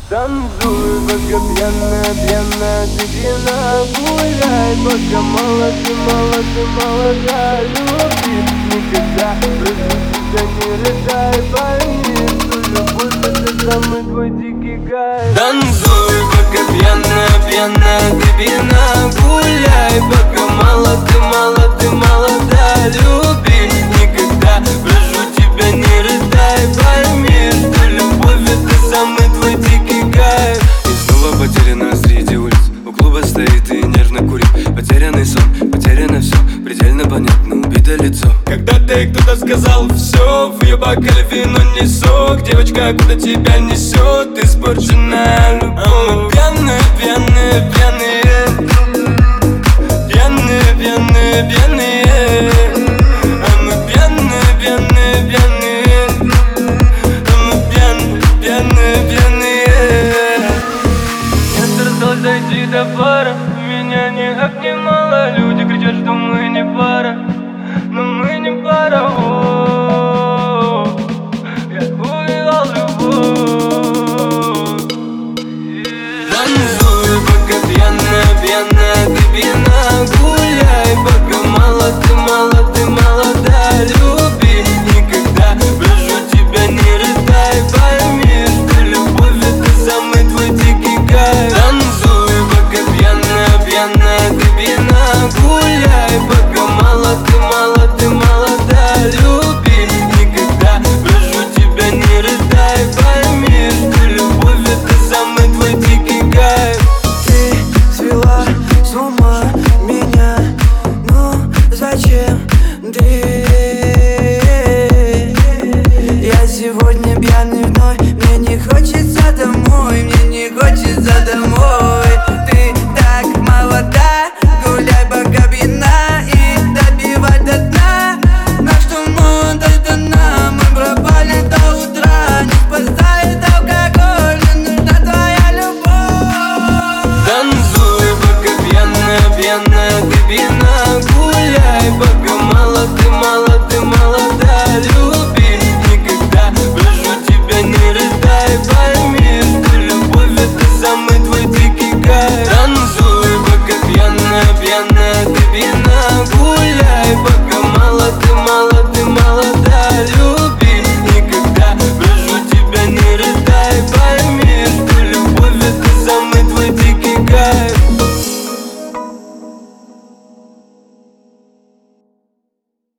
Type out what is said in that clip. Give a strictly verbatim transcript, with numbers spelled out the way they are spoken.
Танцуй, пока пьяная, пьяная ты пьяна. Гуляй, пока мало ты, мало ты, молода. Люби никогда, прошу тебя, не рыдай. Пойми, что любовь это самый твой дикий кайф. Танцуй, пока пьяная, пьяная ты пьяна. Гуляй, пока мало ты, мало ты, молода. Люби никогда, прошу тебя, не рыдай. Пойми, что любовь это самый твой дикий кайф. И снова потеряна среди улиц. У клуба стоит и нервно курит. Потерянный сон, потеряно все. Предельно понятно, убито лицо. Когда-то ей кто-то сказал все. В ее бокале вино не сок. Девочка, куда тебя несет? Испорченная любовь. Пьяные, пьяные, пьяные. Пьяные, пьяные, пьяные.